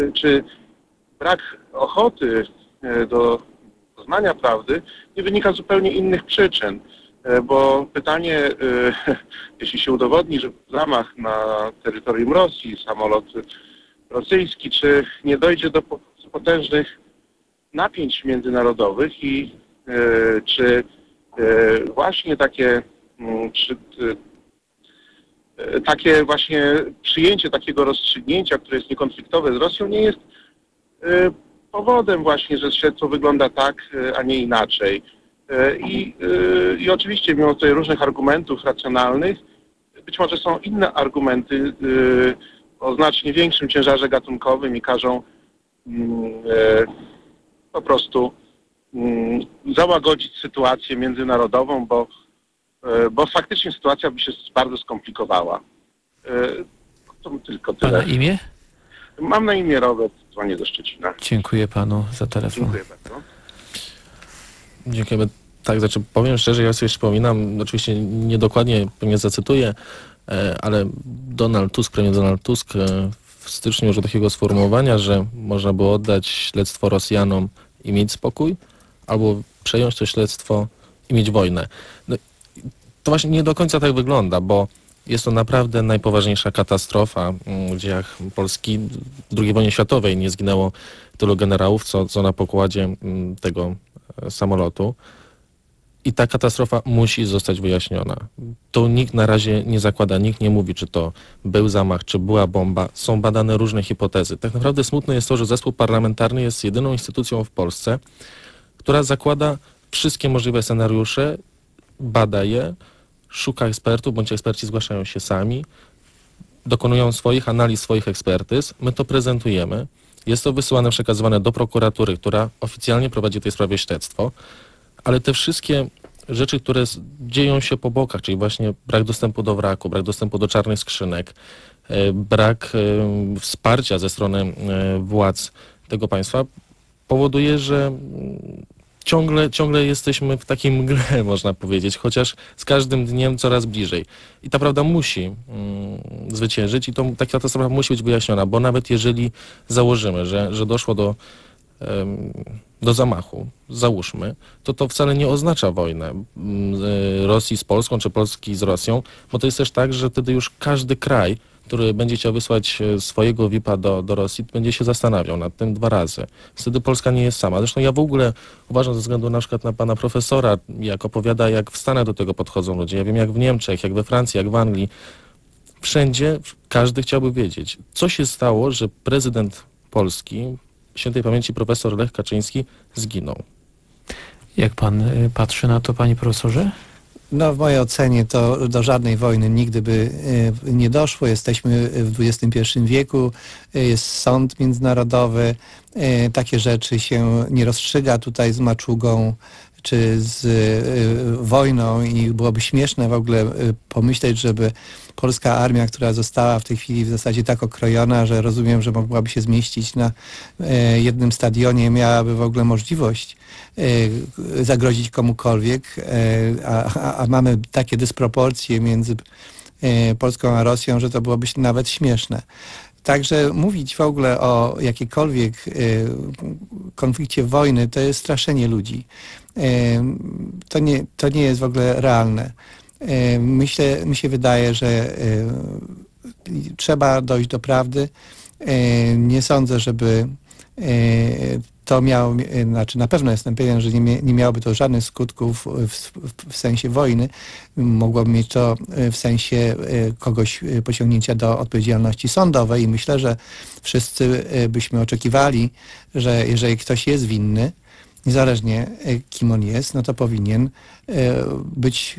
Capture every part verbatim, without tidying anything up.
czy brak ochoty do poznania prawdy nie wynika z zupełnie innych przyczyn, bo pytanie, jeśli się udowodni, że w zamach na terytorium Rosji, samolot rosyjski, czy nie dojdzie do potężnych napięć międzynarodowych i czy właśnie takie, czy, takie właśnie przyjęcie takiego rozstrzygnięcia, które jest niekonfliktowe z Rosją, nie jest powodem właśnie, że śledztwo wygląda tak, a nie inaczej. I, i oczywiście mimo tutaj różnych argumentów racjonalnych, być może są inne argumenty o znacznie większym ciężarze gatunkowym i każą po prostu załagodzić sytuację międzynarodową, bo, bo faktycznie sytuacja by się bardzo skomplikowała. To tylko tyle. Pana imię? Mam na imię Robert, dzwonię do Szczecina. Dziękuję panu za telefon. Dziękuję bardzo. Dziękujemy. Tak, znaczy powiem szczerze, ja sobie przypominam, oczywiście niedokładnie nie zacytuję, ale Donald Tusk, premier Donald Tusk w styczniu użył takiego sformułowania, że można było oddać śledztwo Rosjanom i mieć spokój, albo przejąć to śledztwo i mieć wojnę. No, to właśnie nie do końca tak wygląda, bo jest to naprawdę najpoważniejsza katastrofa w dziejach Polski. W drugiej wojnie światowej nie zginęło tylu generałów, co, co na pokładzie tego samolotu. I ta katastrofa musi zostać wyjaśniona. To nikt na razie nie zakłada, nikt nie mówi, czy to był zamach, czy była bomba. Są badane różne hipotezy. Tak naprawdę smutne jest to, że zespół parlamentarny jest jedyną instytucją w Polsce, która zakłada wszystkie możliwe scenariusze, bada je, szuka ekspertów, bądź eksperci zgłaszają się sami, dokonują swoich analiz, swoich ekspertyz. My to prezentujemy. Jest to wysyłane, przekazywane do prokuratury, która oficjalnie prowadzi w tej sprawie śledztwo. Ale te wszystkie rzeczy, które dzieją się po bokach, czyli właśnie brak dostępu do wraku, brak dostępu do czarnych skrzynek, brak wsparcia ze strony władz tego państwa, powoduje, że ciągle, ciągle jesteśmy w takiej mgle, można powiedzieć, chociaż z każdym dniem coraz bliżej. I ta prawda musi mm, zwyciężyć i to, taka ta sprawa musi być wyjaśniona, bo nawet jeżeli założymy, że, że doszło do do zamachu, załóżmy, to to wcale nie oznacza wojnę Rosji z Polską, czy Polski z Rosją, bo to jest też tak, że wtedy już każdy kraj, który będzie chciał wysłać swojego V I P a do, do Rosji, będzie się zastanawiał nad tym dwa razy. Wtedy Polska nie jest sama. Zresztą ja w ogóle uważam, ze względu na przykład na pana profesora, jak opowiada, jak w Stanach do tego podchodzą ludzie. Ja wiem, jak w Niemczech, jak we Francji, jak w Anglii. Wszędzie każdy chciałby wiedzieć, co się stało, że prezydent Polski, świętej pamięci profesor Lech Kaczyński, zginął. Jak pan patrzy na to, panie profesorze? No w mojej ocenie to do żadnej wojny nigdy by nie doszło. Jesteśmy w dwudziestym pierwszym wieku, jest sąd międzynarodowy, takie rzeczy się nie rozstrzyga tutaj z maczugą czy z y, wojną i byłoby śmieszne w ogóle y, pomyśleć, żeby polska armia, która została w tej chwili w zasadzie tak okrojona, że rozumiem, że mogłaby się zmieścić na y, jednym stadionie, miałaby w ogóle możliwość y, zagrozić komukolwiek, y, a, a, a mamy takie dysproporcje między y, Polską a Rosją, że to byłoby nawet śmieszne. Także mówić w ogóle o jakiejkolwiek y, konflikcie wojny, to jest straszenie ludzi. Y, to, nie, to nie jest w ogóle realne. Y, myślę, mi się wydaje, że y, trzeba dojść do prawdy. Y, nie sądzę, żeby y, to miało, znaczy na pewno jestem pewien, że nie, nie miałoby to żadnych skutków w, w, w sensie wojny. Mogłoby mieć to w sensie kogoś pociągnięcia do odpowiedzialności sądowej i myślę, że wszyscy byśmy oczekiwali, że jeżeli ktoś jest winny, niezależnie kim on jest, no to powinien być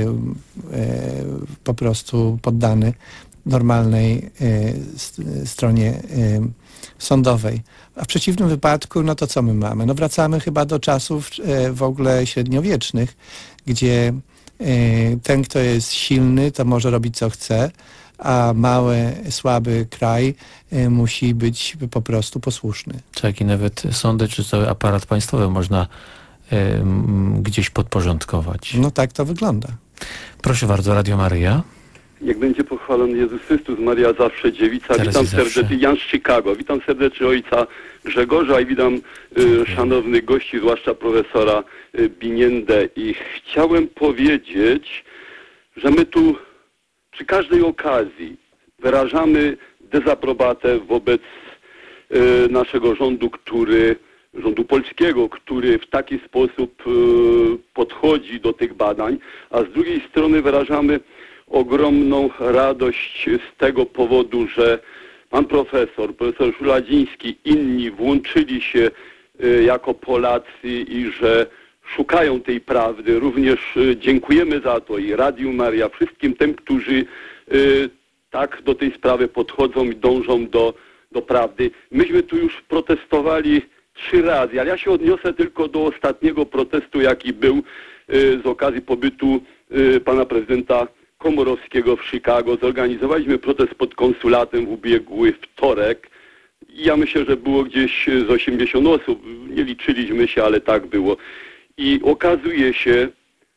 po prostu poddany normalnej stronie sądowej. A w przeciwnym wypadku, no to co my mamy? No wracamy chyba do czasów w ogóle średniowiecznych, gdzie ten, kto jest silny, to może robić co chce, a mały, słaby kraj musi być po prostu posłuszny. Tak, i nawet sądy czy cały aparat państwowy można y, gdzieś podporządkować. No tak to wygląda. Proszę bardzo, Radio Maryja. Niech będzie pochwalony Jezus Chrystus, Maria zawsze dziewica. Teraz Witam i zawsze. serdecznie, Jan z Chicago. Witam serdecznie ojca Grzegorza i witam y, szanownych gości, zwłaszcza profesora y, Biniendę. I chciałem powiedzieć, że my tu przy każdej okazji wyrażamy dezaprobatę wobec y, naszego rządu, który, rządu polskiego, który w taki sposób y, podchodzi do tych badań, a z drugiej strony wyrażamy ogromną radość z tego powodu, że pan profesor, profesor Szuladziński, inni włączyli się y, jako Polacy i że szukają tej prawdy. Również y, dziękujemy za to i Radiu Maria, wszystkim tym, którzy y, tak do tej sprawy podchodzą i dążą do, do prawdy. Myśmy tu już protestowali trzy razy, ale ja się odniosę tylko do ostatniego protestu, jaki był y, z okazji pobytu y, pana prezydenta Komorowskiego w Chicago. Zorganizowaliśmy protest pod konsulatem w ubiegły wtorek. Ja myślę, że było gdzieś z osiemdziesiąt osób. Nie liczyliśmy się, ale tak było. I okazuje się,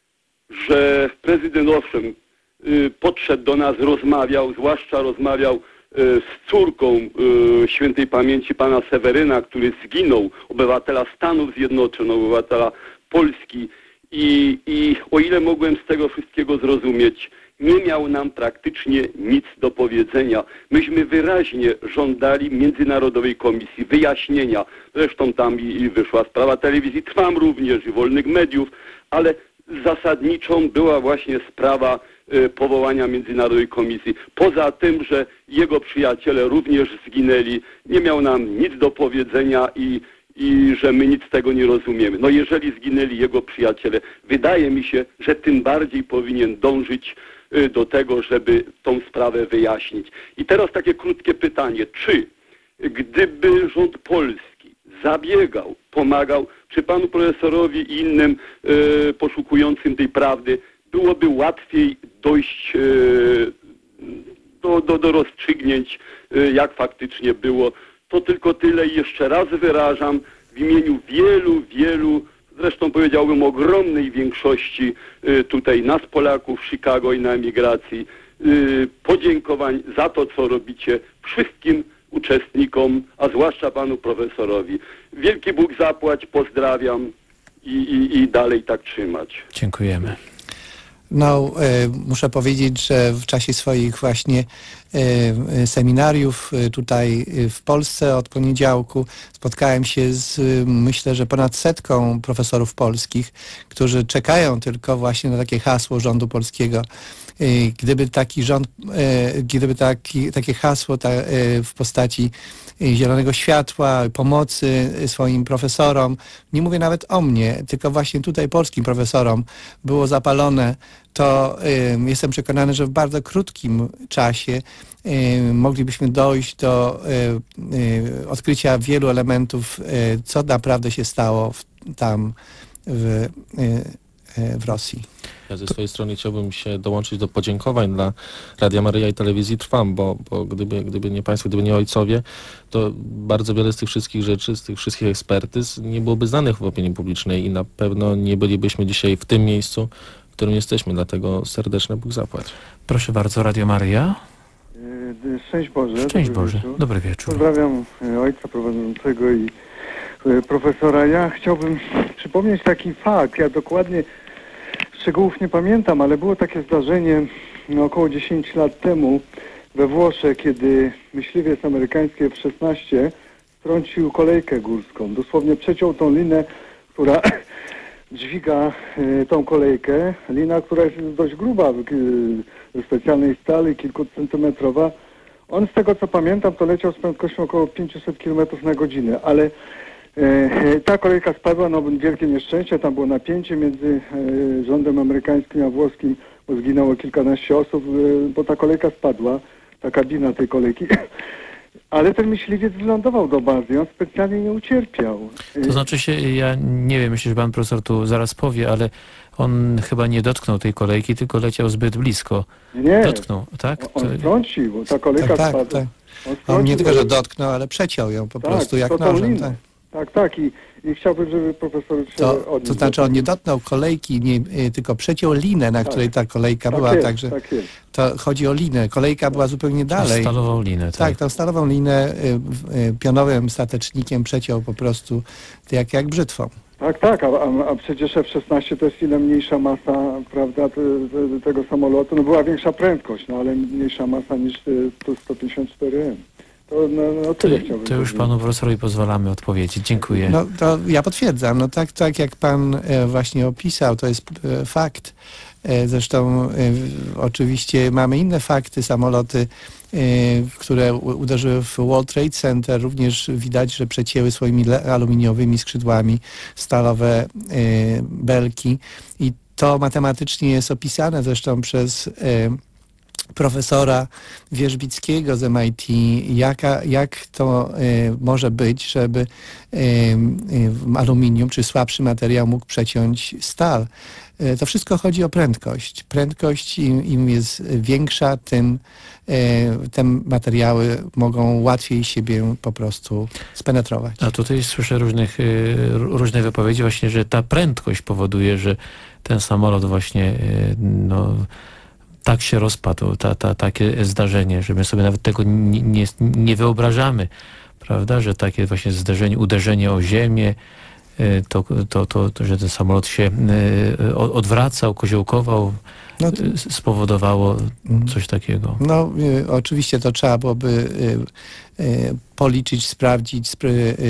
że prezydent owszem y, podszedł do nas, rozmawiał, zwłaszcza rozmawiał y, z córką y, świętej pamięci pana Seweryna, który zginął, obywatela Stanów Zjednoczonych, obywatela Polski. I, I o ile mogłem z tego wszystkiego zrozumieć, nie miał nam praktycznie nic do powiedzenia. Myśmy wyraźnie żądali Międzynarodowej Komisji wyjaśnienia. Zresztą tam i, i wyszła sprawa telewizji Trwam również i wolnych mediów, ale zasadniczą była właśnie sprawa y, powołania Międzynarodowej Komisji. Poza tym, że jego przyjaciele również zginęli, nie miał nam nic do powiedzenia i i że my nic z tego nie rozumiemy. No jeżeli zginęli jego przyjaciele, wydaje mi się, że tym bardziej powinien dążyć y, do tego, żeby tą sprawę wyjaśnić. I teraz takie krótkie pytanie. Czy gdyby rząd polski zabiegał, pomagał, czy panu profesorowi i innym y, poszukującym tej prawdy byłoby łatwiej dojść y, do, do, do rozstrzygnięć, y, jak faktycznie było? To tylko tyle i jeszcze raz wyrażam w imieniu wielu, wielu, zresztą powiedziałbym ogromnej większości y, tutaj nas Polaków w Chicago i na emigracji, y, podziękowań za to, co robicie wszystkim uczestnikom, a zwłaszcza panu profesorowi. Wielki Bóg zapłać, pozdrawiam i, i, i dalej tak trzymać. Dziękujemy. No, e, muszę powiedzieć, że w czasie swoich właśnie e, seminariów e, tutaj w Polsce od poniedziałku spotkałem się z, myślę, że ponad setką profesorów polskich, którzy czekają tylko właśnie na takie hasło rządu polskiego. E, gdyby taki rząd, e, gdyby taki, takie hasło ta, e, w postaci zielonego światła, pomocy swoim profesorom, nie mówię nawet o mnie, tylko właśnie tutaj polskim profesorom było zapalone, to y, jestem przekonany, że w bardzo krótkim czasie y, moglibyśmy dojść do y, y, odkrycia wielu elementów, y, co naprawdę się stało w, tam w, y, y, w Rosji. Ja ze swojej strony chciałbym się dołączyć do podziękowań dla Radia Maryja i Telewizji Trwam, bo, bo gdyby, gdyby nie państwo, gdyby nie ojcowie, to bardzo wiele z tych wszystkich rzeczy, z tych wszystkich ekspertyz nie byłoby znanych w opinii publicznej i na pewno nie bylibyśmy dzisiaj w tym miejscu, w którym jesteśmy. Dlatego serdeczne Bóg zapłać. Proszę bardzo, Radio Maryja. Szczęść Boże. Szczęść dobry Boże. wieczór. Dobry wieczór. Pozdrawiam ojca prowadzącego i profesora. Ja chciałbym przypomnieć taki fakt. Ja dokładnie szczegółów nie pamiętam, ale było takie zdarzenie no, około dziesięć lat temu we Włoszech, kiedy myśliwiec amerykański F szesnaście strącił kolejkę górską. Dosłownie przeciął tą linę, która dźwiga y, tą kolejkę. Lina, która jest dość gruba, y, ze specjalnej stali, kilkucentymetrowa. On z tego co pamiętam, to leciał z prędkością około pięćset kilometrów na godzinę, ale e, ta kolejka spadła, no wielkie nieszczęście, tam było napięcie między e, rządem amerykańskim a włoskim, bo zginęło kilkanaście osób, e, bo ta kolejka spadła, ta kabina tej kolejki. Ale ten myśliwiec wylądował do bazy, on specjalnie nie ucierpiał. To znaczy się, ja nie wiem, myślę, że pan profesor tu zaraz powie, ale on chyba nie dotknął tej kolejki, tylko leciał zbyt blisko. Nie, Dotknął, tak? on To... strącił, bo ta kolejka Tak, tak, spadła. tak. On, On nie tylko, że kolejkę. dotknął, ale przeciął ją po Tak, prostu jak to tą nożem. linę. Tak. Tak, tak i, i chciałbym, żeby profesor się To, odniósł. to znaczy on nie dotknął kolejki, nie, y, tylko przeciął linę, na Tak. której ta kolejka Tak była, jest, także tak jest. to chodzi o linę. Kolejka była zupełnie dalej. Stalową linę, tak. Tak, tą stalową linę y, y, pionowym statecznikiem przeciął po prostu jak, jak brzytwą. Tak, tak, a, a, a przecież F szesnaście to jest ile mniejsza masa, prawda, te, te, tego samolotu. No była większa prędkość, no ale mniejsza masa niż y, tu sto pięćdziesiąt cztery M. To, no, no To, tyle chciałbym to już powiedzieć. panu profesorowi pozwalamy odpowiedzieć. Dziękuję. No to ja potwierdzam, no tak, tak jak pan e, właśnie opisał, to jest e, fakt. E, zresztą e, oczywiście mamy inne fakty, samoloty, e, które u- uderzyły w World Trade Center, również widać, że przecięły swoimi le- aluminiowymi skrzydłami stalowe e, belki i to matematycznie jest opisane zresztą przez e, profesora Wierzbickiego z M I T, jaka, jak to y, może być, żeby y, y, aluminium czy słabszy materiał mógł przeciąć stal. Y, to wszystko chodzi o prędkość. Prędkość im, im jest większa, tym y, te materiały mogą łatwiej siebie po prostu spenetrować. A tutaj słyszę różnych, y, różne wypowiedzi właśnie, że ta prędkość powoduje, że ten samolot właśnie y, no, tak się rozpadł, ta, ta, takie zdarzenie, że my sobie nawet tego nie, nie, nie wyobrażamy, prawda, że takie właśnie zdarzenie, uderzenie o ziemię, y, to, to, to, to że ten samolot się y, odwracał, koziołkował, No to- y, spowodowało coś takiego. No, y, oczywiście to trzeba byłoby y, y, policzyć, sprawdzić, spry, y,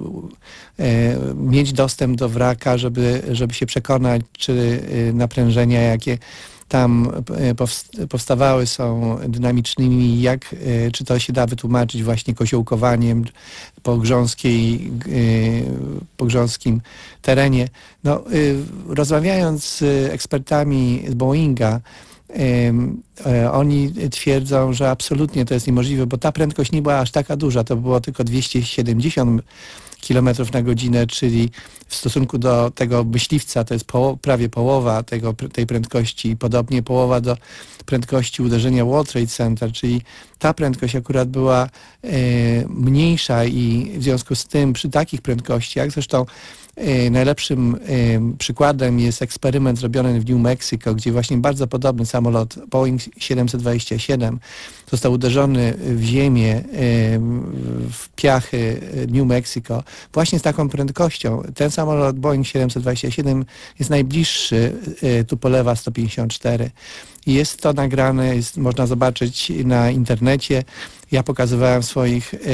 y, mieć dostęp do wraka, żeby, żeby się przekonać, czy y, naprężenia, jakie tam y, powst- powstawały, są dynamicznymi, jak, y, czy to się da wytłumaczyć właśnie koziołkowaniem po grząskiej, y, po grząskim terenie. No, y, rozmawiając z ekspertami z Boeinga, Ym, e, oni twierdzą, że absolutnie to jest niemożliwe, bo ta prędkość nie była aż taka duża, to było tylko dwieście siedemdziesiąt kilometrów na godzinę, czyli w stosunku do tego myśliwca to jest poło- prawie połowa tego, tej prędkości, podobnie połowa do prędkości uderzenia World Trade Center, czyli ta prędkość akurat była e, mniejsza i w związku z tym przy takich prędkościach, zresztą e, najlepszym e, przykładem jest eksperyment zrobiony w New Mexico, gdzie właśnie bardzo podobny samolot Boeing siedemset dwadzieścia siedem został uderzony w ziemię, e, w piachy New Mexico właśnie z taką prędkością. Ten samolot Boeing siedemset dwadzieścia siedem jest najbliższy e, Tupolewa sto pięćdziesiąt cztery. Jest to nagrane, jest, można zobaczyć na internecie. Ja pokazywałem w swoich e,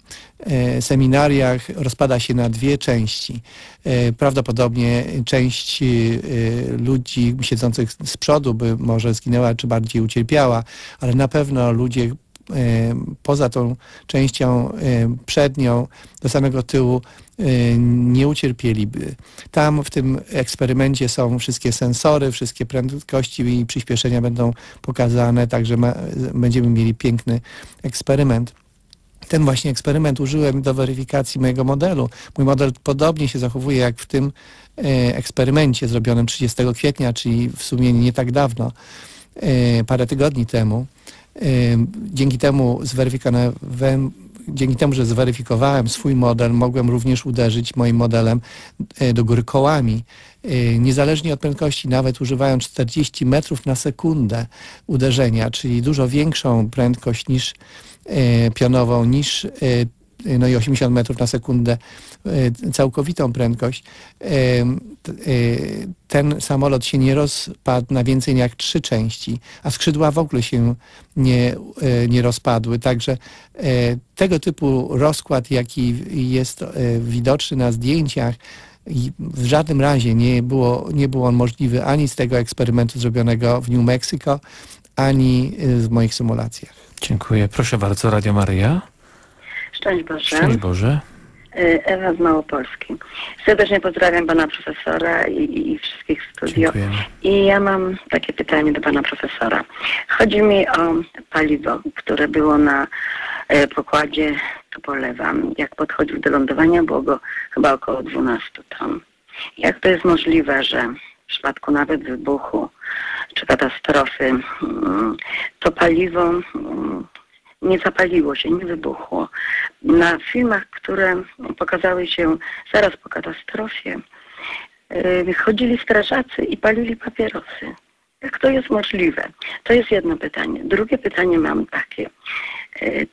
e, seminariach. Rozpada się na dwie części. E, prawdopodobnie część e, ludzi siedzących z przodu by może zginęła, czy bardziej ucierpiała, ale na pewno ludzie e, poza tą częścią e, przednią do samego tyłu e, nie ucierpieliby. Tam w tym eksperymencie są wszystkie sensory, wszystkie prędkości i przyspieszenia będą pokazane, także ma, będziemy mieli piękny eksperyment. Ten właśnie eksperyment użyłem do weryfikacji mojego modelu. Mój model podobnie się zachowuje jak w tym e, eksperymencie zrobionym trzydziestego kwietnia, czyli w sumie nie tak dawno, e, parę tygodni temu. E, dzięki temu zweryfikowałem, dzięki temu, że zweryfikowałem swój model, mogłem również uderzyć moim modelem e, do góry kołami. E, niezależnie od prędkości, nawet używając czterdzieści metrów na sekundę uderzenia, czyli dużo większą prędkość niż e, pionową, niż e, no i osiemdziesiąt metrów na sekundę, e, całkowitą prędkość. E, t- e, ten samolot się nie rozpadł na więcej jak trzy części, a skrzydła w ogóle się nie, e, nie rozpadły. Także e, tego typu rozkład, jaki jest e, widoczny na zdjęciach, i w żadnym razie nie, było, nie był on możliwy ani z tego eksperymentu zrobionego w New Mexico, ani e, w moich symulacjach. Dziękuję. Proszę bardzo, Radio Maryja. Szczęść Boże. Szczęść Boże. Y, Ewa z Małopolski. Serdecznie pozdrawiam pana profesora i, i wszystkich w studio. Dziękujemy. I ja mam takie pytanie do pana profesora. Chodzi mi o paliwo, które było na y, pokładzie Tupolewa. Jak podchodził do lądowania, było go chyba około dwanaście ton. Jak to jest możliwe, że w przypadku nawet wybuchu czy katastrofy mm, to paliwo mm, nie zapaliło się, nie wybuchło. Na filmach, które pokazały się zaraz po katastrofie, yy, chodzili strażacy i palili papierosy. Jak to jest możliwe? To jest jedno pytanie. Drugie pytanie mam takie. Yy,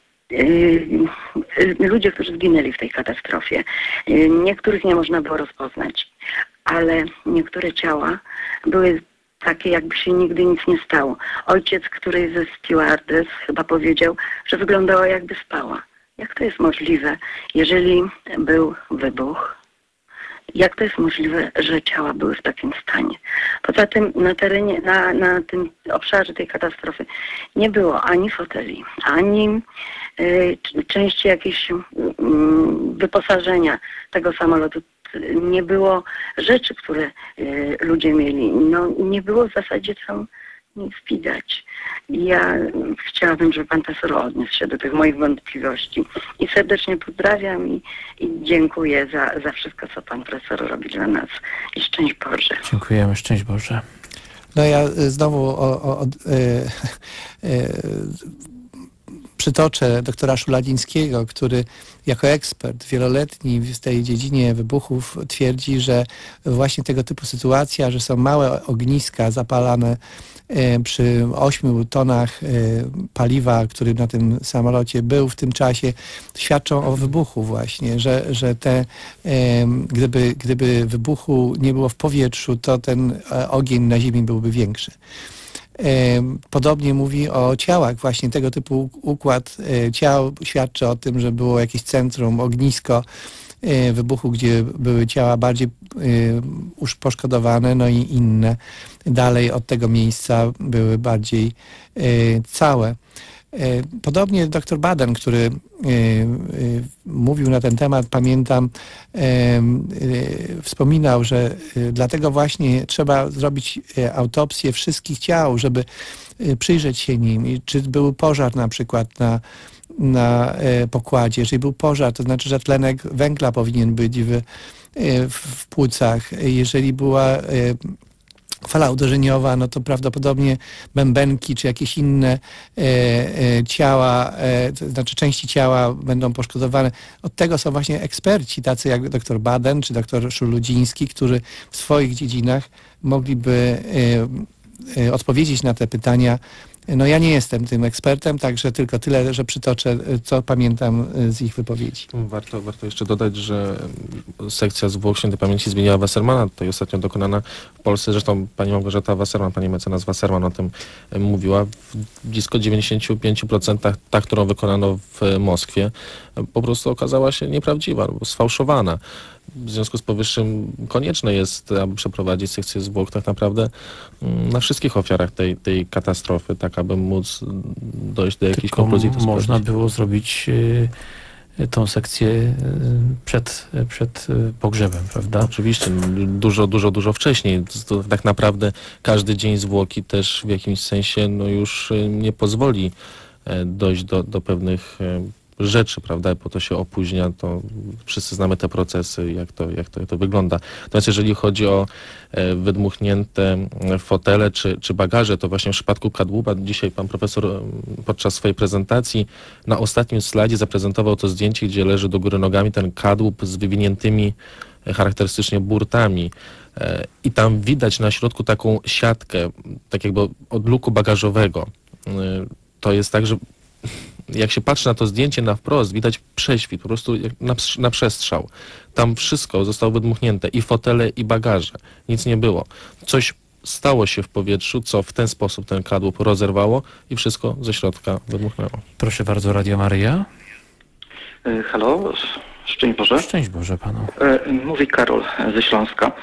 yy, ludzie, którzy zginęli w tej katastrofie, yy, niektórych nie można było rozpoznać, ale niektóre ciała były takie, jakby się nigdy nic nie stało. Ojciec którejś ze stewardess chyba powiedział, że wyglądała, jakby spała. Jak to jest możliwe, jeżeli był wybuch? Jak to jest możliwe, że ciała były w takim stanie? Poza tym na terenie, na, na tym obszarze tej katastrofy nie było ani foteli, ani y, części jakiegoś y, wyposażenia tego samolotu. Nie było rzeczy, które y, ludzie mieli. No, nie było w zasadzie tam nic widać. Ja chciałabym, żeby pan profesor odniósł się do tych moich wątpliwości. I serdecznie pozdrawiam i, i dziękuję za, za wszystko, co pan profesor robi dla nas. I szczęść Boże. Dziękujemy, szczęść Boże. No ja znowu o, o, o, e, e, przytoczę doktora Szuladińskiego, który jako ekspert wieloletni w tej dziedzinie wybuchów twierdzi, że właśnie tego typu sytuacja, że są małe ogniska zapalane przy ośmiu tonach paliwa, który na tym samolocie był w tym czasie, świadczą o wybuchu właśnie, że, że te, gdyby, gdyby wybuchu nie było w powietrzu, to ten ogień na ziemi byłby większy. Podobnie mówi o ciałach. Właśnie tego typu układ ciał świadczy o tym, że było jakieś centrum, ognisko wybuchu, gdzie były ciała bardziej już poszkodowane, no i inne dalej od tego miejsca były bardziej całe. Podobnie dr Baden, który mówił na ten temat, pamiętam, wspominał, że dlatego właśnie trzeba zrobić autopsję wszystkich ciał, żeby przyjrzeć się nim. I czy był pożar na przykład na, na pokładzie. Jeżeli był pożar, to znaczy, że tlenek węgla powinien być w, w płucach. Jeżeli była fala uderzeniowa, no to prawdopodobnie bębenki czy jakieś inne e, e, ciała, e, to znaczy części ciała będą poszkodowane. Od tego są właśnie eksperci, tacy jak dr Baden czy dr Szuludziński, którzy w swoich dziedzinach mogliby e, e, odpowiedzieć na te pytania. No ja nie jestem tym ekspertem, także tylko tyle, że przytoczę, co pamiętam z ich wypowiedzi. Warto, warto jeszcze dodać, że sekcja zwłok świętej pamięci zbigniewa Wassermana, tutaj ostatnio dokonana w Polsce, zresztą pani Małgorzata Wasserman, pani mecenas Wasserman o tym mówiła, w blisko dziewięćdziesięciu pięciu procentach ta, którą wykonano w Moskwie, po prostu okazała się nieprawdziwa, sfałszowana. W związku z powyższym konieczne jest, aby przeprowadzić sekcję zwłok tak naprawdę na wszystkich ofiarach tej, tej katastrofy, tak aby móc dojść do jakiejś Tylko konkluzji. To można sprawdzić. było zrobić y, tą sekcję y, przed, przed y, pogrzebem, prawda? Oczywiście, dużo, dużo, dużo wcześniej. To tak naprawdę każdy dzień zwłoki też w jakimś sensie no już nie pozwoli dojść do, do pewnych rzeczy, prawda, po to się opóźnia, to wszyscy znamy te procesy, jak to, jak to, jak to wygląda. Natomiast jeżeli chodzi o e, wydmuchnięte fotele czy, czy bagaże, to właśnie w przypadku kadłuba dzisiaj pan profesor podczas swojej prezentacji na ostatnim slajdzie zaprezentował to zdjęcie, gdzie leży do góry nogami ten kadłub z wywiniętymi charakterystycznie burtami. E, I tam widać na środku taką siatkę, tak jakby od luku bagażowego. E, to jest tak, że jak się patrzy na to zdjęcie na wprost, widać prześwit, po prostu na, na przestrzał. Tam wszystko zostało wydmuchnięte, i fotele, i bagaże. Nic nie było. Coś stało się w powietrzu, co w ten sposób ten kadłub rozerwało i wszystko ze środka wydmuchnęło. Proszę bardzo, Radio Maryja. Halo, szczęść Boże. Szczęść Boże panu. Mówi Karol ze Śląska.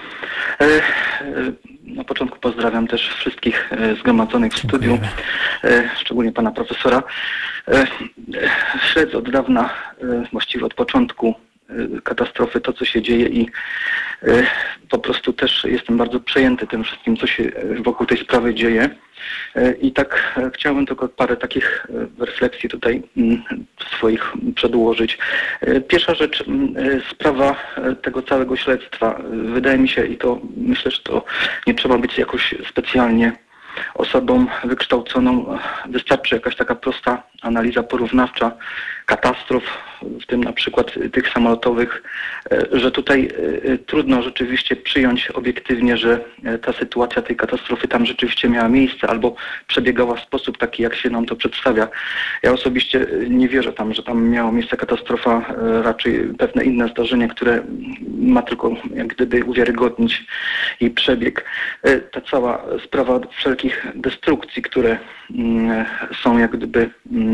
Na początku pozdrawiam też wszystkich zgromadzonych w studiu, szczególnie pana profesora. Śledzę od dawna, właściwie od początku katastrofy, to co się dzieje i po prostu też jestem bardzo przejęty tym wszystkim, co się wokół tej sprawy dzieje. I tak chciałbym tylko parę takich refleksji tutaj swoich przedłożyć. Pierwsza rzecz, sprawa tego całego śledztwa. Wydaje mi się, i to myślę, że to nie trzeba być jakoś specjalnie osobom wykształconą wystarczy jakaś taka prosta analiza porównawcza katastrof, w tym na przykład tych samolotowych, że tutaj trudno rzeczywiście przyjąć obiektywnie, że ta sytuacja tej katastrofy tam rzeczywiście miała miejsce albo przebiegała w sposób taki, jak się nam to przedstawia. Ja osobiście nie wierzę tam, że tam miała miejsce katastrofa, raczej pewne inne zdarzenie, które ma tylko jak gdyby uwiarygodnić jej przebieg. Ta cała sprawa wszelkich destrukcji, które są jak gdyby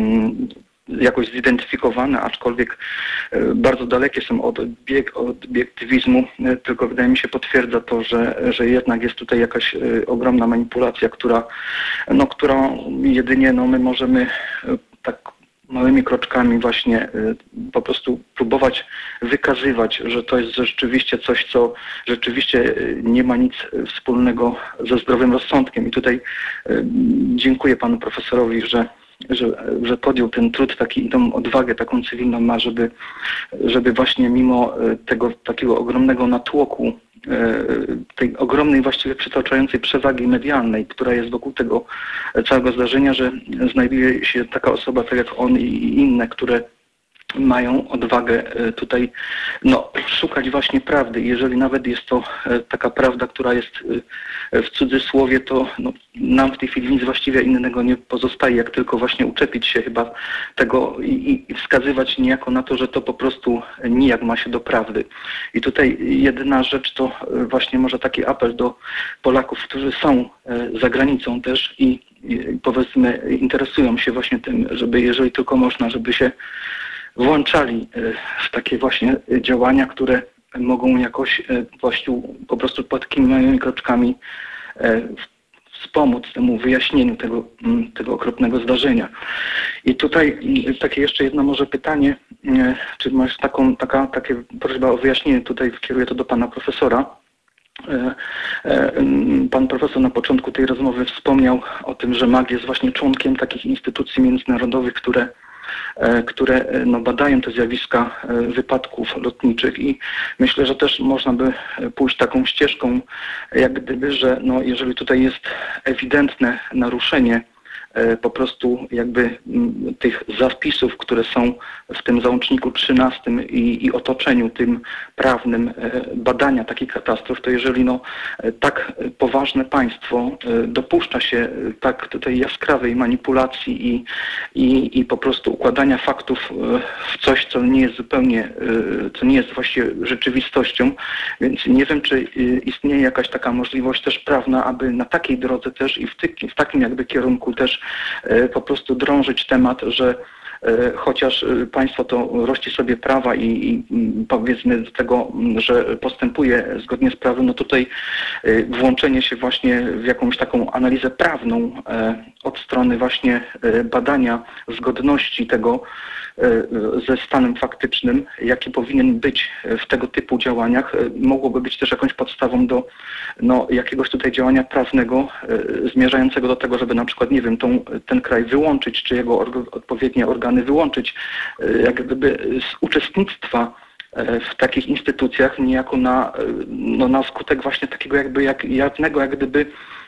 jakoś zidentyfikowane, aczkolwiek bardzo dalekie są od, bieg, od obiektywizmu, tylko wydaje mi się potwierdza to, że, że jednak jest tutaj jakaś ogromna manipulacja, która, no, którą jedynie no, my możemy tak małymi kroczkami właśnie po prostu próbować wykazywać, że to jest rzeczywiście coś, co rzeczywiście nie ma nic wspólnego ze zdrowym rozsądkiem. I tutaj dziękuję panu profesorowi, że Że, że podjął ten trud taki i tą odwagę taką cywilną ma, żeby, żeby właśnie mimo tego takiego ogromnego natłoku, tej ogromnej właściwie przytaczającej przewagi medialnej, która jest wokół tego całego zdarzenia, że znajduje się taka osoba, tak jak on i inne, które mają odwagę tutaj no, szukać właśnie prawdy. Jeżeli nawet jest to taka prawda, która jest w cudzysłowie, to no, nam w tej chwili nic właściwie innego nie pozostaje, jak tylko właśnie uczepić się chyba tego i, i wskazywać niejako na to, że to po prostu nijak ma się do prawdy. I tutaj jedyna rzecz to właśnie może taki apel do Polaków, którzy są za granicą też i, i powiedzmy interesują się właśnie tym, żeby jeżeli tylko można, żeby się włączali w takie właśnie działania, które mogą jakoś właśnie po prostu pod takimi małymi kroczkami wspomóc temu wyjaśnieniu tego, tego okropnego zdarzenia. I tutaj takie jeszcze jedno może pytanie, czy masz taką, taka, takie prośba o wyjaśnienie, tutaj kieruję to do pana profesora. Pan profesor na początku tej rozmowy wspomniał o tym, że MAG jest właśnie członkiem takich instytucji międzynarodowych, które które no, badają te zjawiska wypadków lotniczych i myślę, że też można by pójść taką ścieżką, jak gdyby, że no, jeżeli tutaj jest ewidentne naruszenie po prostu jakby tych zapisów, które są w tym załączniku trzynastym i, i otoczeniu tym prawnym badania takich katastrof, to jeżeli no, tak poważne państwo dopuszcza się tak tutaj jaskrawej manipulacji i, i, i po prostu układania faktów w coś, co nie jest zupełnie, co nie jest właściwie rzeczywistością, więc nie wiem, czy istnieje jakaś taka możliwość też prawna, aby na takiej drodze też i w, ty, w takim jakby kierunku też po prostu drążyć temat, że chociaż państwo to rości sobie prawa i, i powiedzmy do tego, że postępuje zgodnie z prawem, no tutaj włączenie się właśnie w jakąś taką analizę prawną od strony właśnie badania zgodności tego ze stanem faktycznym, jaki powinien być w tego typu działaniach, mogłoby być też jakąś podstawą do no, jakiegoś tutaj działania prawnego zmierzającego do tego, żeby na przykład, nie wiem, tą, ten kraj wyłączyć, czy jego org- odpowiednie organy wyłączyć, jak gdyby z uczestnictwa w takich instytucjach niejako na, no, na skutek właśnie takiego jakby jak, jawnego jak gdyby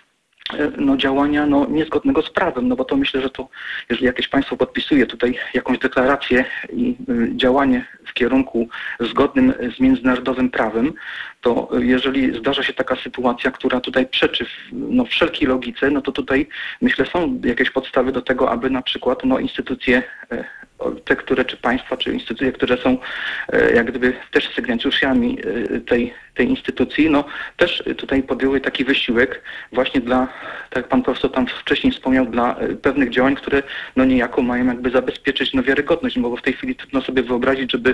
no, działania no, niezgodnego z prawem, no bo to myślę, że to jeżeli jakieś państwo podpisuje tutaj jakąś deklarację i y, działanie w kierunku zgodnym z międzynarodowym prawem, to jeżeli zdarza się taka sytuacja, która tutaj przeczy w, no, wszelkiej logice, no to tutaj myślę są jakieś podstawy do tego, aby na przykład no, instytucje y, te, które, czy państwa, czy instytucje, które są jak gdyby też sygnatariuszami tej, tej instytucji, no też tutaj podjęły taki wysiłek właśnie dla, tak jak pan profesor tam wcześniej wspomniał, dla pewnych działań, które no niejako mają jakby zabezpieczyć no wiarygodność, bo w tej chwili trudno sobie wyobrazić, żeby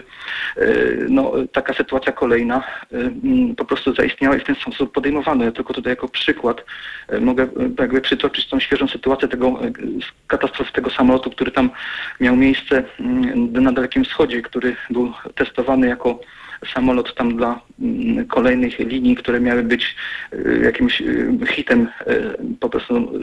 no taka sytuacja kolejna po prostu zaistniała i w ten sposób podejmowano. Ja tylko tutaj jako przykład mogę jakby przytoczyć tą świeżą sytuację tego katastrofy tego samolotu, który tam miał miejsce na Dalekim Wschodzie, który był testowany jako samolot tam dla kolejnych linii, które miały być jakimś hitem po prostu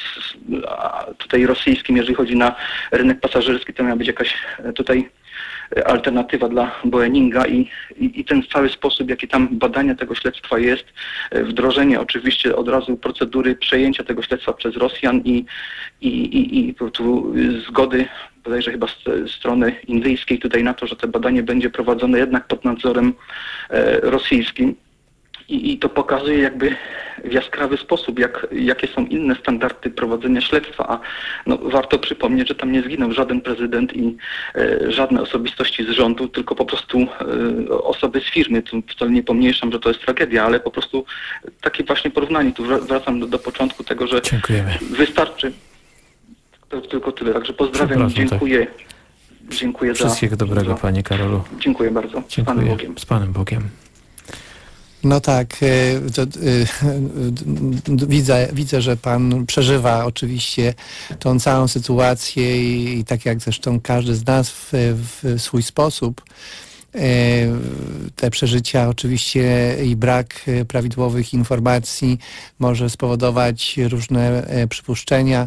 tutaj rosyjskim, jeżeli chodzi na rynek pasażerski, to miała być jakaś tutaj alternatywa dla Boeinga i, i, i ten cały sposób, jaki tam badania tego śledztwa jest, wdrożenie oczywiście od razu procedury przejęcia tego śledztwa przez Rosjan i, i, i, i tu zgody bodajże chyba z strony indyjskiej tutaj na to, że to badanie będzie prowadzone jednak pod nadzorem e, rosyjskim. I, I to pokazuje jakby w jaskrawy sposób, jak, jakie są inne standardy prowadzenia śledztwa, a no, warto przypomnieć, że tam nie zginął żaden prezydent i e, żadne osobistości z rządu, tylko po prostu e, osoby z firmy. Tu wcale nie pomniejszam, że to jest tragedia, ale po prostu takie właśnie porównanie. Tu wracam do, do początku tego, że Dziękujemy. wystarczy. To tylko tyle. Także pozdrawiam i dziękuję. Tak. Dziękuję Wszystkiego za... dobrego, za, Panie Karolu. Dziękuję bardzo. Dziękuję. Z Panem Bogiem. Z Panem Bogiem. No tak, to, widzę, widzę, że Pan przeżywa oczywiście tą całą sytuację i, i tak jak zresztą każdy z nas w, w swój sposób. Te przeżycia oczywiście i brak prawidłowych informacji może spowodować różne przypuszczenia.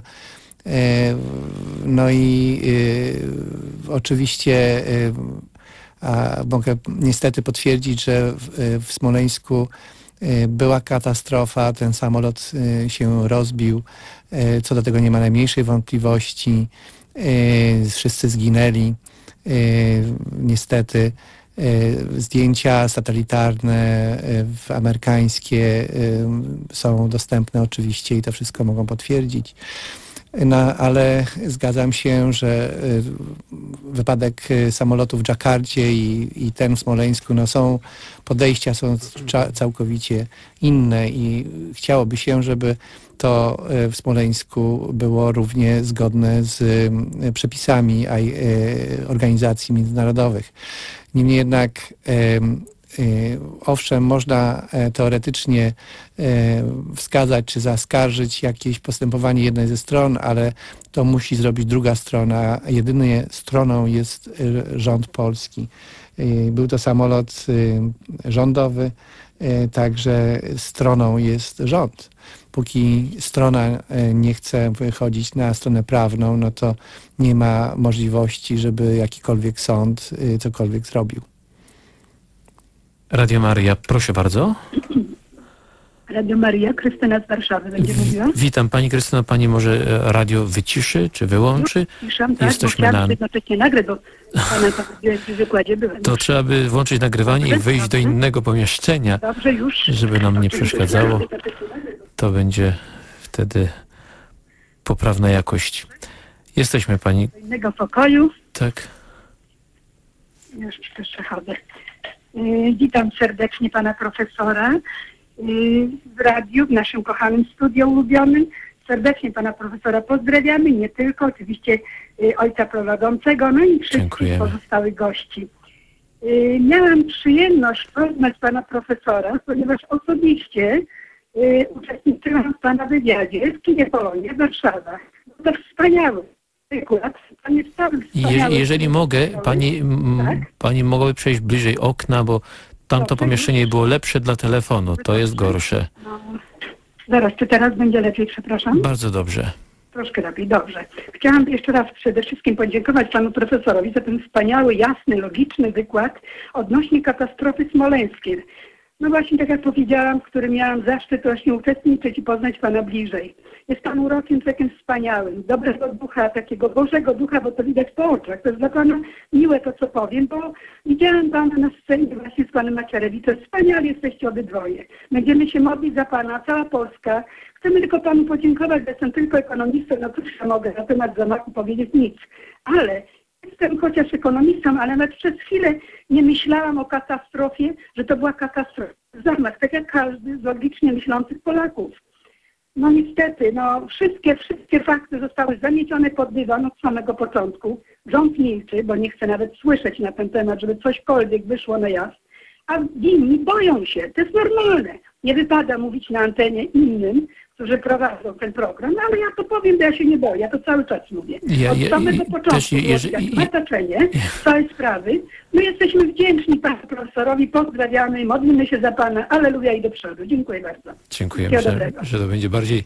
No i oczywiście a mogę niestety potwierdzić, że w, w Smoleńsku była katastrofa, ten samolot się rozbił, co do tego nie ma najmniejszej wątpliwości, wszyscy zginęli, niestety. Zdjęcia satelitarne amerykańskie są dostępne oczywiście i to wszystko mogą potwierdzić. No, ale zgadzam się, że wypadek samolotu w Dżakarcie i, i ten w Smoleńsku, no są, podejścia są całkowicie inne i chciałoby się, żeby to w Smoleńsku było równie zgodne z przepisami organizacji międzynarodowych. Niemniej jednak owszem, można teoretycznie wskazać czy zaskarżyć jakieś postępowanie jednej ze stron, ale to musi zrobić druga strona. Jedynie stroną jest rząd polski. Był to samolot rządowy, także stroną jest rząd. Póki strona nie chce wychodzić na stronę prawną, no to nie ma możliwości, żeby jakikolwiek sąd cokolwiek zrobił. Radio Maryja, proszę bardzo. Radio Maryja, Krystyna z Warszawy będzie mówiła. Witam Pani Krystyno, Pani może radio wyciszy czy wyłączy? Ciszam, tak, Jesteśmy na... jednocześnie nagrać, bo Pana w wykładzie byłem. To trzeba by włączyć nagrywanie i wyjść do innego pomieszczenia, Dobrze, już. żeby nam nie przeszkadzało. To będzie wtedy poprawna jakość. Jesteśmy Pani... Do innego pokoju. Tak. Już przechodzę. Witam serdecznie Pana Profesora w radiu, w naszym kochanym studiu ulubionym. Serdecznie Pana Profesora pozdrawiamy, nie tylko, oczywiście Ojca Prowadzącego, no i wszystkich Dziękujemy. pozostałych gości. Miałam przyjemność poznać Pana Profesora, ponieważ osobiście uczestniczyłam w Pana wywiadzie w kinie Polonia, Warszawa. To wspaniały przykład. Pan jest cały wspaniały. Je, jeżeli mogę, Pani, m, tak? pani mogłaby przejść bliżej okna, bo tamto Dobrze, pomieszczenie już. było lepsze dla telefonu, to jest gorsze. No, zaraz, czy teraz będzie lepiej, przepraszam? Bardzo dobrze. Troszkę lepiej, dobrze. Chciałam jeszcze raz przede wszystkim podziękować Panu Profesorowi za ten wspaniały, jasny, logiczny wykład odnośnie katastrofy smoleńskiej. No właśnie, tak jak powiedziałam, w którym miałam zaszczyt właśnie uczestniczyć i poznać Pana bliżej. Jest Pan uroczym człowiekiem wspaniałym, dobrego ducha, takiego Bożego ducha, bo to widać po oczach. To jest dla Pana miłe to, co powiem, bo widziałam Pana na scenie właśnie z Panem Macierewiczem. Wspaniali jesteście obydwoje. Będziemy się modlić za Pana, cała Polska. Chcemy tylko Panu podziękować, że jestem tylko ekonomistą, no cóż ja mogę na temat zamachu powiedzieć nic. Ale jestem chociaż ekonomistą, ale nawet przez chwilę nie myślałam o katastrofie, że to była katastrofa. Zamach, tak jak każdy z logicznie myślących Polaków. No niestety, no wszystkie, wszystkie fakty zostały zamiecione pod dywan od samego początku. Rząd milczy, bo nie chce nawet słyszeć na ten temat, żeby cośkolwiek wyszło na jaw. A winni boją się, to jest normalne. Nie wypada mówić na antenie innym, którzy prowadzą ten program, ale ja to powiem, bo ja się nie boję, ja to cały czas mówię. Ja, Od ja, samego i, początku też, było jeżeli, widać zataczenie całej sprawy. My jesteśmy wdzięczni Panu Profesorowi, pozdrawiamy, modlimy się za Pana, alleluja i do przodu. Dziękuję bardzo. Dziękujemy, że, że to będzie bardziej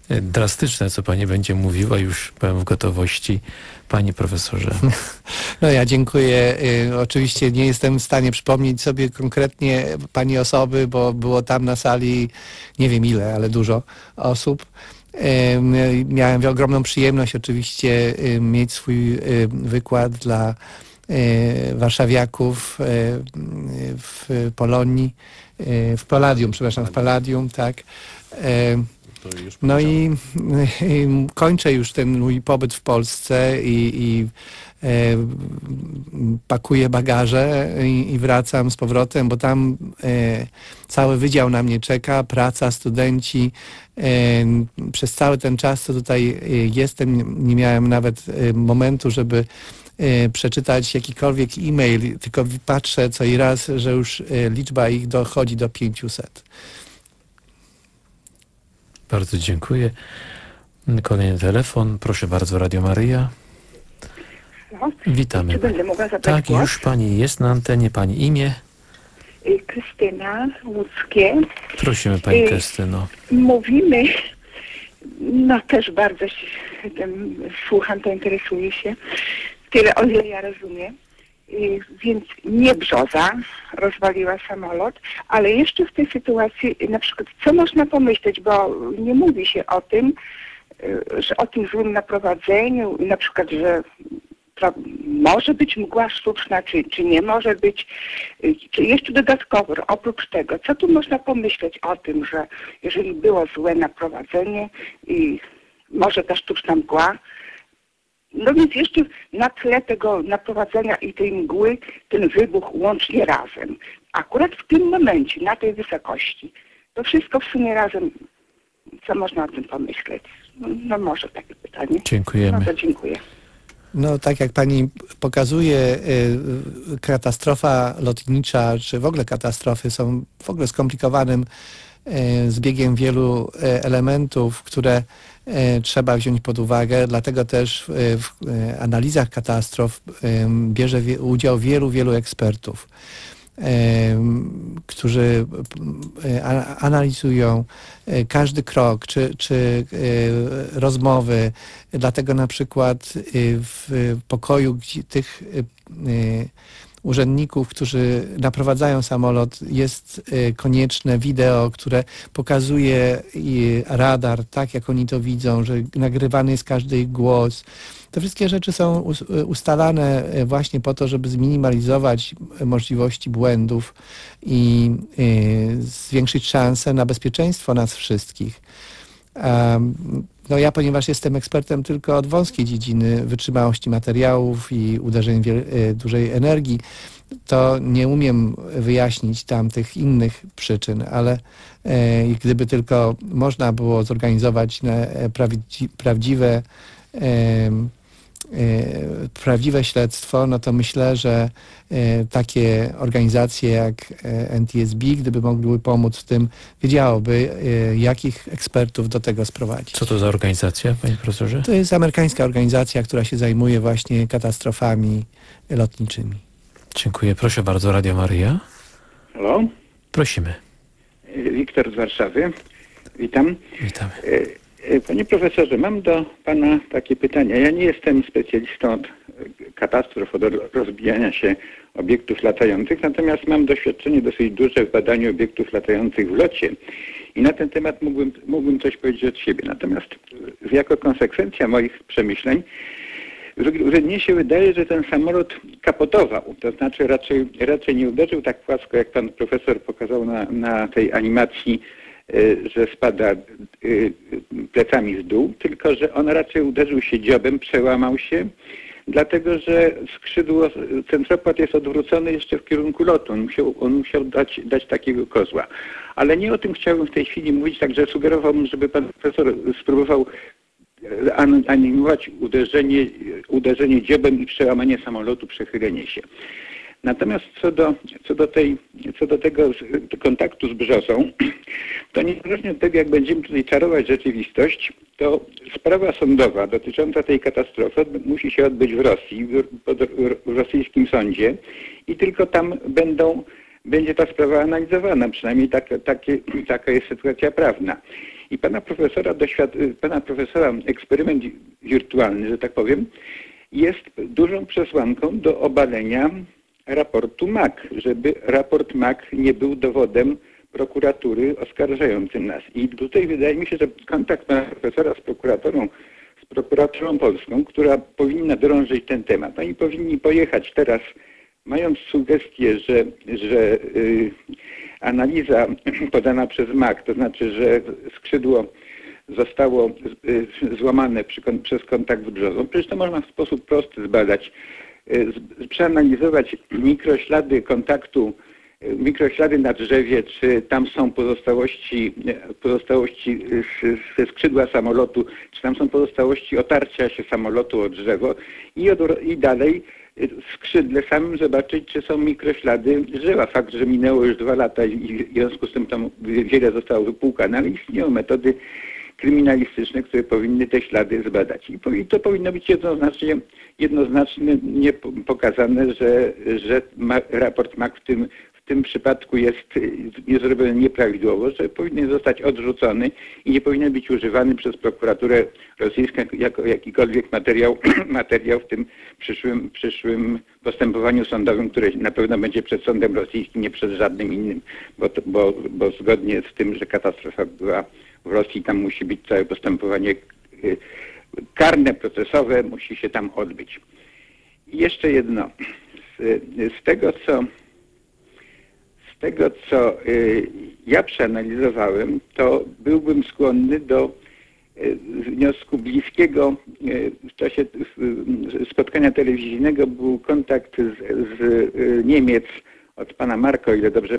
drastyczne, co pani będzie mówiła, już byłem w gotowości. Panie profesorze. No ja dziękuję. Y, oczywiście nie jestem w stanie przypomnieć sobie konkretnie pani osoby, bo było tam na sali nie wiem ile, ale dużo osób. Y, miałem ogromną przyjemność oczywiście y, mieć swój y, wykład dla y, warszawiaków y, w Polonii, y, w Palladium, przepraszam, w Palladium, tak. Y, No i, i kończę już ten mój pobyt w Polsce i, i e, pakuję bagaże i, i wracam z powrotem, bo tam e, cały wydział na mnie czeka, praca, studenci. E, przez cały ten czas, co tutaj jestem, nie, nie miałem nawet e, momentu, żeby e, przeczytać jakikolwiek e-mail, tylko patrzę co i raz, że już e, liczba ich dochodzi do pięciuset. Bardzo dziękuję. Kolejny telefon. Proszę bardzo, Radio Maryja. No, Witamy. Czy będę mogła zabrać Tak, głos? już pani jest na antenie. Pani imię? Y, Krystyna Łódzkie. Prosimy pani Y, Krystyno. Mówimy, no też bardzo się tym słucham, to interesuję się. Tyle, o ile ja rozumiem. Y, Więc nie Brzoza rozwaliła samolot, ale jeszcze w tej sytuacji na przykład co można pomyśleć, bo nie mówi się o tym, y, że o tym złym naprowadzeniu, na przykład, że pra- może być mgła sztuczna, czy, czy nie może być. Y, Czy jeszcze dodatkowo, oprócz tego, co tu można pomyśleć o tym, że jeżeli było złe naprowadzenie i może ta sztuczna mgła, no więc jeszcze na tle tego naprowadzenia i tej mgły, ten wybuch łącznie razem. Akurat w tym momencie, na tej wysokości, to wszystko w sumie razem, co można o tym pomyśleć? No, no może takie pytanie. Dziękujemy. No to dziękuję. No tak jak pani pokazuje, y, katastrofa lotnicza, czy w ogóle katastrofy są w ogóle skomplikowanym y, zbiegiem wielu y, elementów, które y, trzeba wziąć pod uwagę. Dlatego też y, w y, analizach katastrof y, bierze wie, udział wielu, wielu ekspertów, y, którzy y, a, analizują y, każdy krok, czy, czy y, rozmowy. Dlatego na przykład y, w pokoju gdzie tych y, y, urzędników, którzy naprowadzają samolot, jest y, konieczne wideo, które pokazuje y, radar, tak jak oni to widzą, że nagrywany jest każdy ich głos. Te wszystkie rzeczy są us- ustalane właśnie po to, żeby zminimalizować możliwości błędów i y, zwiększyć szanse na bezpieczeństwo nas wszystkich. Um, no ja, ponieważ jestem ekspertem tylko od wąskiej dziedziny wytrzymałości materiałów i uderzeń wiel- y, dużej energii, to nie umiem wyjaśnić tam tych innych przyczyn, ale y, gdyby tylko można było zorganizować na, e, prawdzi- prawdziwe y, y, prawdziwe śledztwo, no to myślę, że y, takie organizacje jak y, N T S B, gdyby mogły pomóc w tym, wiedziałoby, y, jakich ekspertów do tego sprowadzić. Co to za organizacja, panie profesorze? To jest amerykańska organizacja, która się zajmuje właśnie katastrofami lotniczymi. Dziękuję. Proszę bardzo, Radio Maryja. Halo? Prosimy. Wiktor z Warszawy. Witam. Witamy. E, e, Panie profesorze, mam do pana takie pytania. Ja nie jestem specjalistą od katastrof, od rozbijania się obiektów latających, natomiast mam doświadczenie dosyć duże w badaniu obiektów latających w locie i na ten temat mógłbym, mógłbym coś powiedzieć od siebie. Natomiast jako konsekwencja moich przemyśleń mnie się wydaje, że ten samolot kapotował, to znaczy raczej, raczej nie uderzył tak płasko, jak pan profesor pokazał na, na tej animacji, y, że spada y, plecami w dół, tylko że on raczej uderzył się dziobem, przełamał się, dlatego że skrzydło, centropłat jest odwrócony jeszcze w kierunku lotu, on musiał, on musiał dać, dać takiego kozła. Ale nie o tym chciałbym w tej chwili mówić, także sugerowałbym, żeby pan profesor spróbował animować uderzenie, uderzenie dziobem i przełamanie samolotu, przechylenie się. Natomiast co do, co do, tej, co do tego kontaktu z Brzozą, to niezależnie od tego, jak będziemy tutaj czarować rzeczywistość, to sprawa sądowa dotycząca tej katastrofy musi się odbyć w Rosji, w rosyjskim sądzie i tylko tam będą, będzie ta sprawa analizowana, przynajmniej tak, takie, taka jest sytuacja prawna. I pana profesora, doświad- pana profesora eksperyment wirtualny, że tak powiem, jest dużą przesłanką do obalenia raportu M A K, żeby raport M A K nie był dowodem prokuratury oskarżającym nas. I tutaj wydaje mi się, że kontakt pana profesora z prokuratorą, z prokuraturą polską, która powinna drążyć ten temat. Oni powinni pojechać teraz, mając sugestię, że, że yy, analiza podana przez M A K, to znaczy, że skrzydło zostało yy, złamane przy, przez kontakt z brzozą. Przecież to można w sposób prosty zbadać. Yy, przeanalizować mikroślady kontaktu, mikroślady na drzewie, czy tam są pozostałości, pozostałości ze skrzydła samolotu, czy tam są pozostałości otarcia się samolotu o drzewo i, od, i dalej w skrzydle samym zobaczyć, czy są mikroślady drzewa. Fakt, że minęło już dwa lata i w związku z tym tam wiele zostało wypłukane, ale istnieją metody kryminalistyczne, które powinny te ślady zbadać. I to powinno być jednoznacznie, jednoznacznie nie pokazane, że, że ma, raport M A K w tym w tym przypadku jest, jest zrobiony nieprawidłowo, że powinien zostać odrzucony i nie powinien być używany przez prokuraturę rosyjską jako jakikolwiek materiał, materiał w tym przyszłym, przyszłym postępowaniu sądowym, które na pewno będzie przed sądem rosyjskim, nie przed żadnym innym, bo, to, bo, bo zgodnie z tym, że katastrofa była w Rosji, tam musi być całe postępowanie karne, procesowe, musi się tam odbyć. I jeszcze jedno. Z, z tego, co Z tego, co y, ja przeanalizowałem, to byłbym skłonny do y, wniosku bliskiego. Y, w czasie y, spotkania telewizyjnego był kontakt z, z y, Niemiec od pana Marka, o ile dobrze